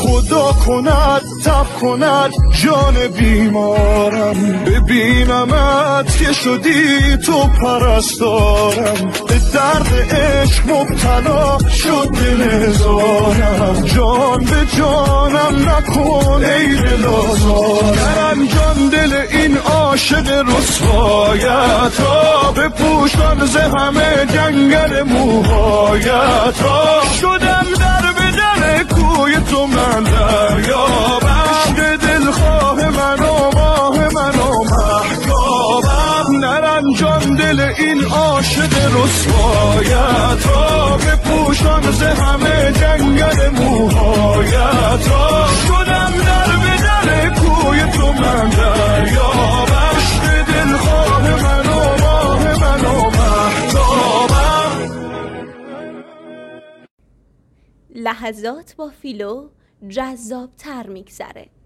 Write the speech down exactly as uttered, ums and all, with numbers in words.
خدا کند تب کند جان بیمارم، ببینمت که شدی تو پرستارم، به درد عشق مبتلا شد دل هزارم، جان به جانم نکن ای دلازارم، نرم جان دل این عاشق رسوایت ها، بپوشم ز همه جنگل موهایت ها، شدم در به در کوی تو من دریاب، عشق دلخواه من و ماه من و مهتابم، نرم جان دل این عاشق رسوایت ها، بپوشم ز همه جنگل موهایت ها، شدم در به در کوی تو من دریاب، عشق دلخواه من و ماه من و مهتابم. لحظات با فیلو جذاب تر میگذره.